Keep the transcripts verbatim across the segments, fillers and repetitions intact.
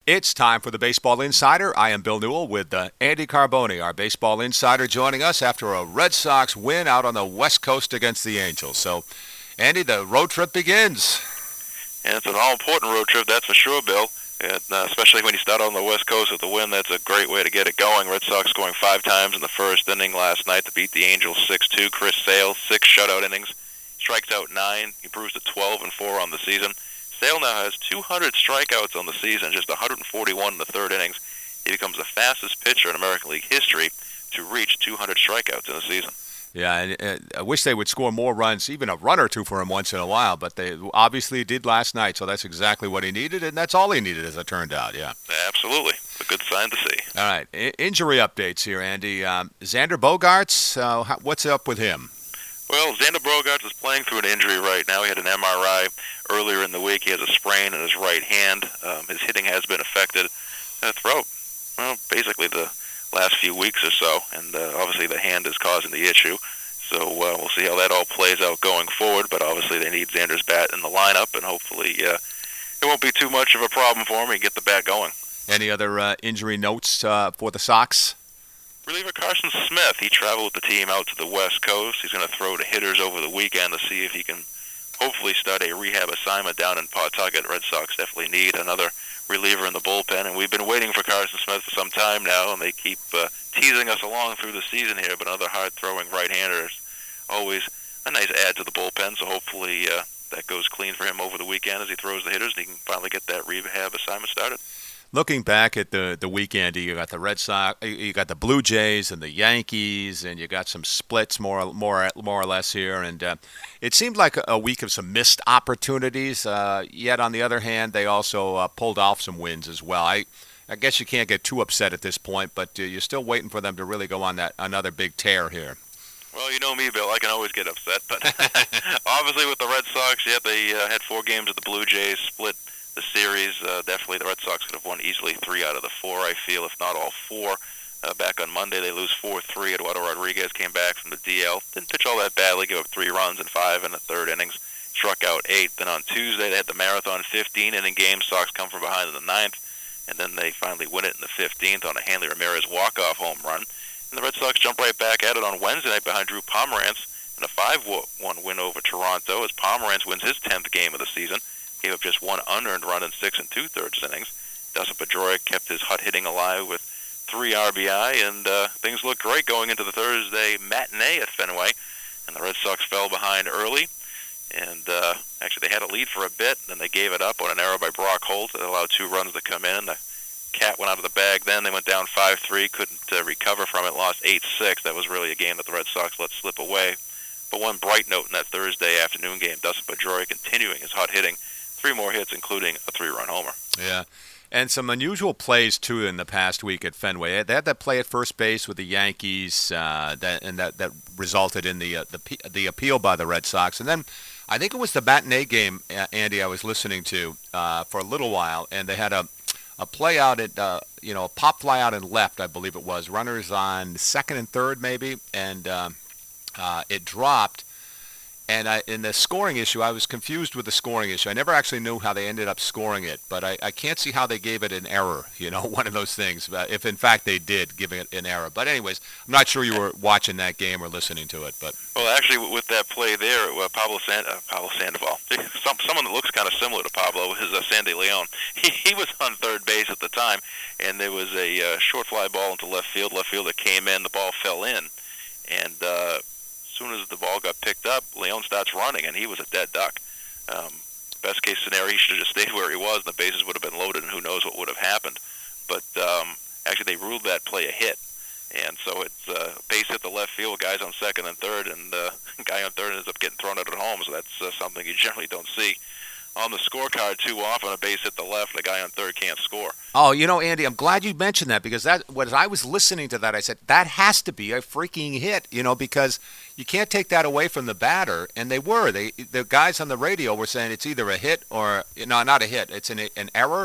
It's time for the Baseball Insider. I am Bill Newell with uh, Andy Carboni, our Baseball Insider, joining us after a Red Sox win out on the West Coast against the Angels. So, Andy, the road trip begins. And it's an all-important road trip, that's for sure, Bill. And, uh, especially when you start on the West Coast with a win, that's a great way to get it going. Red Sox scoring five times in the first inning last night to beat the Angels six two. Chris Sale, six shutout innings, strikes out nine, improves to twelve and four on the season. Sale now has two hundred strikeouts on the season, just one hundred forty-one in the third innings. He becomes the fastest pitcher in American League history to reach two hundred strikeouts in a season. Yeah, and uh, I wish they would score more runs, even a run or two for him once in a while, but they obviously did last night, so that's exactly what he needed, and that's all he needed, as it turned out, yeah. Absolutely. It's a good sign to see. All right, I- injury updates here, Andy. Um, Xander Bogaerts, uh, how, what's up with him? Well, Xander Bogaerts is playing through an injury right now. He had an M R I earlier in the week. He has a sprain in his right hand. Um, his hitting has been affected uh, throughout, well, basically the last few weeks or so, and uh, obviously the hand is causing the issue. So uh, we'll see how that all plays out going forward, but obviously they need Xander's bat in the lineup, and hopefully uh, it won't be too much of a problem for him. He can get the bat going. Any other uh, injury notes uh, for the Sox? Reliever Carson Smith, he traveled with the team out to the West Coast. He's going to throw to hitters over the weekend to see if he can hopefully start a rehab assignment down in Pawtucket. Red Sox definitely need another reliever in the bullpen, and we've been waiting for Carson Smith for some time now, and they keep uh, teasing us along through the season here, but another hard-throwing right-hander is always a nice add to the bullpen, so hopefully uh, that goes clean for him over the weekend as he throws the hitters, and he can finally get that rehab assignment started. Looking back at the the weekend, you got the Red Sox, you got the Blue Jays and the Yankees, and you got some splits more more more or less here. And uh, it seemed like a week of some missed opportunities. Uh, yet on the other hand, they also uh, pulled off some wins as well. I I guess you can't get too upset at this point, but uh, you're still waiting for them to really go on that another big tear here. Well, you know me, Bill. I can always get upset, but obviously with the Red Sox, yeah, they uh, had four games with the Blue Jays, split the series. Uh, definitely the Red Sox could have won easily three out of the four, I feel, if not all four. Uh, back on Monday, they lose four three. Eduardo Rodriguez came back from the D L. Didn't pitch all that badly, gave up three runs and five in the third innings, struck out eight. Then on Tuesday, they had the marathon fifteen-inning game. Sox come from behind in the ninth, and then they finally win it in the fifteenth on a Hanley Ramirez walk-off home run. And the Red Sox jump right back at it on Wednesday night behind Drew Pomeranz in a five one win over Toronto as Pomeranz wins his tenth game of the season. Gave up just one unearned run in six and two-thirds innings. Dustin Pedroia kept his hot hitting alive with three R B I, and uh, things looked great going into the Thursday matinee at Fenway. And the Red Sox fell behind early, and uh, actually they had a lead for a bit, then they gave it up on an error by Brock Holt that allowed two runs to come in. The cat went out of the bag then. They went down five three, couldn't uh, recover from it, lost eight six. That was really a game that the Red Sox let slip away. But one bright note in that Thursday afternoon game, Dustin Pedroia continuing his hot hitting. Three more hits, including a three-run homer. Yeah, and some unusual plays, too, in the past week at Fenway. They had that play at first base with the Yankees, uh, that, and that, that resulted in the, uh, the the appeal by the Red Sox. And then I think it was the matinee game, uh, Andy, I was listening to uh, for a little while, and they had a, a play out at, uh, you know, a pop fly out and left, I believe it was. Runners on second and third, maybe, and um, uh, it dropped. And I, in the scoring issue, I was confused with the scoring issue. I never actually knew how they ended up scoring it, but I, I can't see how they gave it an error, you know, one of those things, uh, if in fact they did give it an error. But anyways, I'm not sure you were watching that game or listening to it. But Well, actually, with that play there, uh, Pablo, San- uh, Pablo Sandoval, some, someone that looks kind of similar to Pablo is uh, Sandy Leon. He, he was on third base at the time, and there was a uh, short fly ball into left field. Left fielder came in, the ball fell in, and uh, as soon as the ball got picked up, Leon starts running, and he was a dead duck. Um, best case scenario, he should have just stayed where he was, and the bases would have been loaded, and who knows what would have happened. But um, actually, they ruled that play a hit, and so it's uh, base hit the left field, guys on second and third, and the uh, guy on third ends up getting thrown out at home. So that's uh, something you generally don't see on the scorecard too often. A base hit the left, the guy on third can't score. Oh, you know, Andy, I'm glad you mentioned that, because that, when I was listening to that, I said, that has to be a freaking hit, you know, because you can't take that away from the batter. And they were. They The guys on the radio were saying it's either a hit or, no, not a hit. It's an, an error.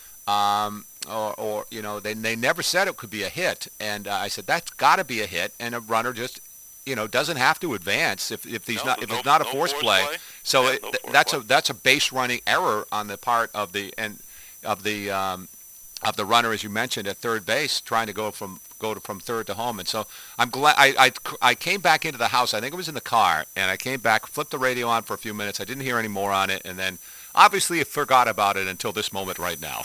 Um, or, or, you know, they they never said it could be a hit. And uh, I said, that's got to be a hit. And a runner just, you know, doesn't have to advance if if he's no, not if no, it's not a no force, force play. play. So yeah, it, no that's play. a that's a base running error on the part of the and of the um, of the runner, as you mentioned, at third base, trying to go from go to, from third to home. And so I'm glad I, I, I came back into the house. I think it was in the car, and I came back, flipped the radio on for a few minutes. I didn't hear any more on it, and then obviously I forgot about it until this moment right now.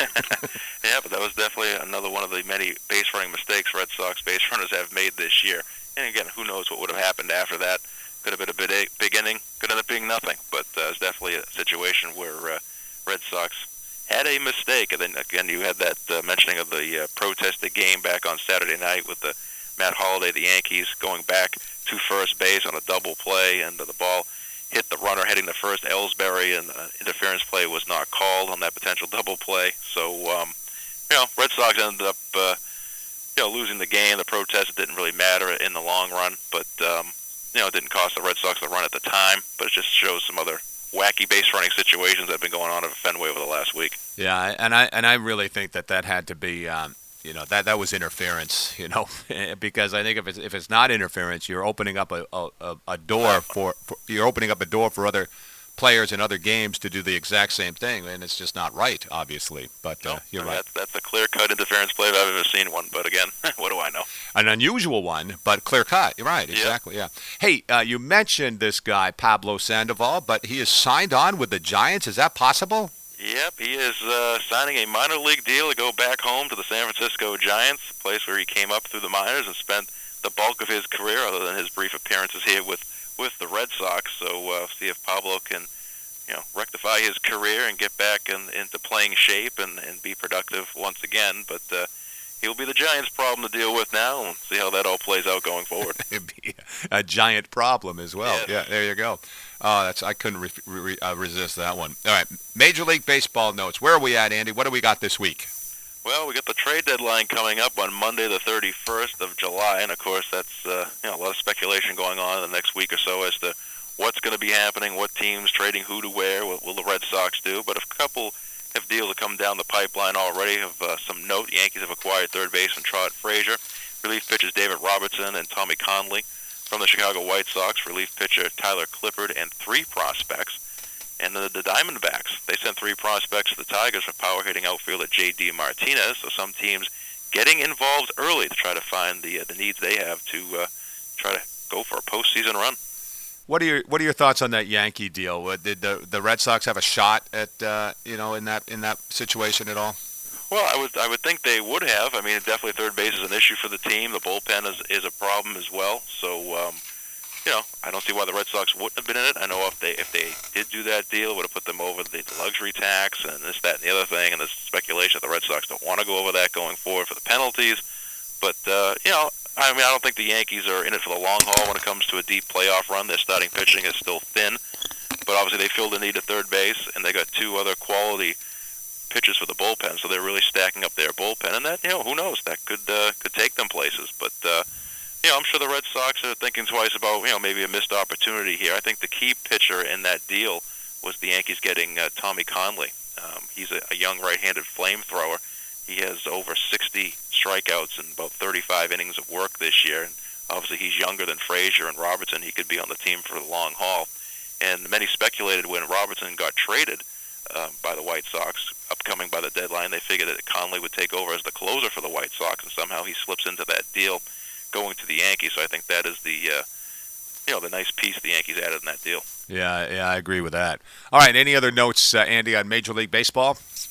Yeah, but that was definitely another one of the many base running mistakes Red Sox base runners have made this year. And again, who knows what would have happened after that. Could have been a big beginning, could end up being nothing. But uh, it's definitely a situation where uh, Red Sox had a mistake. And then, again, you had that uh, mentioning of the uh, protested game back on Saturday night with the Matt Holliday, the Yankees, going back to first base on a double play, and uh, the ball hit the runner heading to first, Ellsbury, and the interference play was not called on that potential double play. So, um, you know, Red Sox ended up, uh, you know, losing the game. The protest didn't really matter in the long run, but, um, you know, it didn't cost the Red Sox the run at the time, but it just shows some other wacky base running situations that have been going on at Fenway over the last week. Yeah, and I and I really think that that had to be, um, you know, that that was interference, you know, because I think if it's if it's not interference, you're opening up a a, a door for, for you're opening up a door for other players in other games to do the exact same thing, and it's just not right, obviously. But uh, no, you're I mean, right. That's, that's a clear-cut interference play if I've ever seen one. But again, what do I know? An unusual one, but clear-cut. You're right, exactly, yeah. yeah. Hey, uh, you mentioned this guy, Pablo Sandoval, but he is signed on with the Giants. Is that possible? Yep, he is uh, signing a minor league deal to go back home to the San Francisco Giants, a place where he came up through the minors and spent the bulk of his career, other than his brief appearances here with, with the Red Sox. So uh, see if Pablo can, you know, rectify his career and get back in, into playing shape and, and be productive once again. But uh, he'll be the Giants' problem to deal with now, and see how that all plays out going forward. It'd be a giant problem as well. Yes. Yeah, there you go. Oh, that's I couldn't re- re- uh, resist that one. All right, Major League Baseball notes. Where are we at, Andy? What do we got this week? Well, we got the trade deadline coming up on Monday, the thirty-first of July, and of course, that's uh, you know, a lot of speculation going on in the next week or so as to what's going to be happening, what teams trading who to where, what will the Red Sox do. But a couple have deals that come down the pipeline already. Of uh, some note, the Yankees have acquired third baseman Trot Frazier, relief pitchers David Robertson and Tommy Conley. From the Chicago White Sox, relief pitcher Tyler Clippard and three prospects. And the, the Diamondbacks, they sent three prospects to the Tigers for power-hitting outfielder J D Martinez. So some teams getting involved early to try to find the uh, the needs they have to uh, try to go for a postseason run. What are your What are your thoughts on that Yankee deal? Did the the Red Sox have a shot at uh, you know in that in that situation at all? Well, I would I would think they would have. I mean, definitely third base is an issue for the team. The bullpen is is a problem as well. So, um, you know, I don't see why the Red Sox wouldn't have been in it. I know if they if they did do that deal, it would have put them over the luxury tax and this, that, and the other thing. And there's speculation that the Red Sox don't want to go over that going forward for the penalties. But, uh, you know, I mean, I don't think the Yankees are in it for the long haul when it comes to a deep playoff run. Their starting pitching is still thin. But obviously they filled the need at third base, and they got two other quality pitchers for the bullpen, so they're really stacking up their bullpen, and that, you know, who knows, that could uh, could take them places. But uh, you know, I'm sure the Red Sox are thinking twice about, you know, maybe a missed opportunity here. I think the key pitcher in that deal was the Yankees getting uh, Tommy Conley. Um, he's a, a young right-handed flamethrower. He has over sixty strikeouts and about thirty-five innings of work this year, and obviously he's younger than Frazier and Robertson. He could be on the team for the long haul. And many speculated when Robertson got traded Uh, by the White Sox, upcoming by the deadline, they figured that Conley would take over as the closer for the White Sox, and somehow he slips into that deal going to the Yankees. So I think that is the, uh, you know, the nice piece the Yankees added in that deal. Yeah, yeah, I agree with that. All right, any other notes, uh, Andy, on Major League Baseball?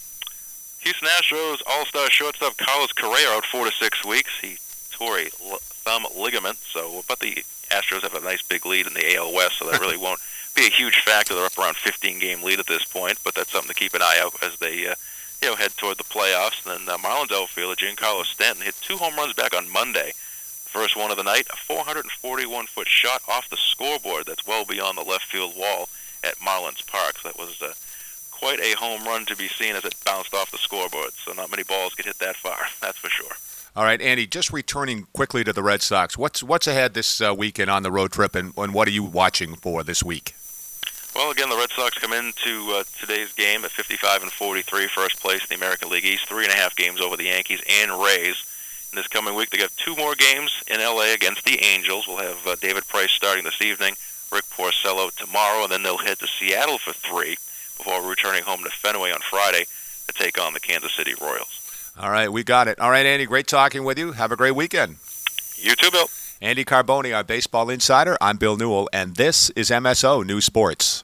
Houston Astros All-Star shortstop Carlos Correa out four to six weeks. He tore a thumb ligament, so but the Astros have a nice big lead in the A L West, so that really won't be a huge factor. They're up around fifteen game lead at this point, but that's something to keep an eye out as they uh, you know, head toward the playoffs. And then uh, Marlins outfielder Giancarlo Stanton hit two home runs back on Monday. The first one of the night, a four hundred forty-one foot shot off the scoreboard that's well beyond the left field wall at Marlins Park. So that was uh, quite a home run to be seen as it bounced off the scoreboard. So not many balls get hit that far, that's for sure. All right, Andy, just returning quickly to the Red Sox, what's what's ahead this uh, weekend on the road trip, and, and what are you watching for this week? Well, again, the Red Sox come into uh, today's game at fifty-five and forty-three, first place in the American League East, three and a half games over the Yankees and Rays. And this coming week, they got two more games in L A against the Angels. We'll have uh, David Price starting this evening, Rick Porcello tomorrow, and then they'll head to Seattle for three before returning home to Fenway on Friday to take on the Kansas City Royals. All right, we got it. All right, Andy, great talking with you. Have a great weekend. You too, Bill. Andy Carboni, our baseball insider. I'm Bill Newell, and this is M S O News Sports.